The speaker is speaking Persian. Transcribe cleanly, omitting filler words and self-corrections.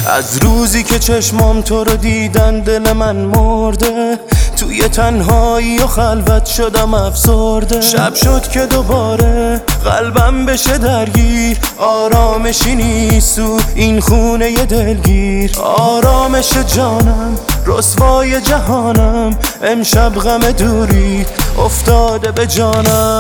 از روزی که چشمام تو رو دیدن دل من مرده، توی تنهایی و خلوت شدم افسرده. شب شد که دوباره قلبم بشه درگیر، آرامشی نیست و این خونه ی دلگیر. آرامش جانم رسوای جهانم، امشب غم دوری افتاده به جانم.